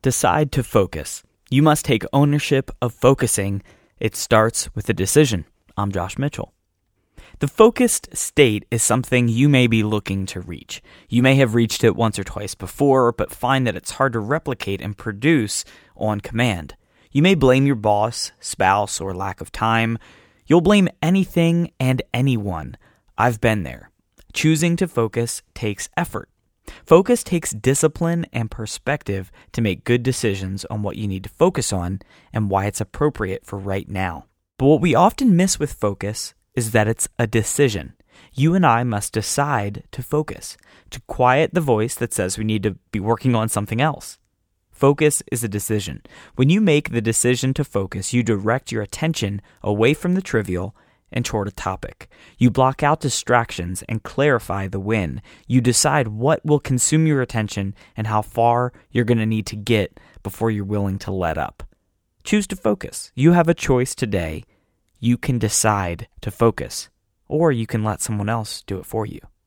Decide to focus. You must take ownership of focusing. It starts with a decision. I'm Josh Mitchell. The focused state is something you may be looking to reach. You may have reached it once or twice before, but find that it's hard to replicate and produce on command. You may blame your boss, spouse, or lack of time. You'll blame anything and anyone. I've been there. Choosing to focus takes effort. Focus takes discipline and perspective to make good decisions on what you need to focus on and why it's appropriate for right now. But what we often miss with focus is that it's a decision. You and I must decide to focus, to quiet the voice that says we need to be working on something else. Focus is a decision. When you make the decision to focus, you direct your attention away from the trivial and toward a topic. You block out distractions and clarify the win. You decide what will consume your attention and how far you're going to need to get before you're willing to let up. Choose to focus. You have a choice today. You can decide to focus, or you can let someone else do it for you.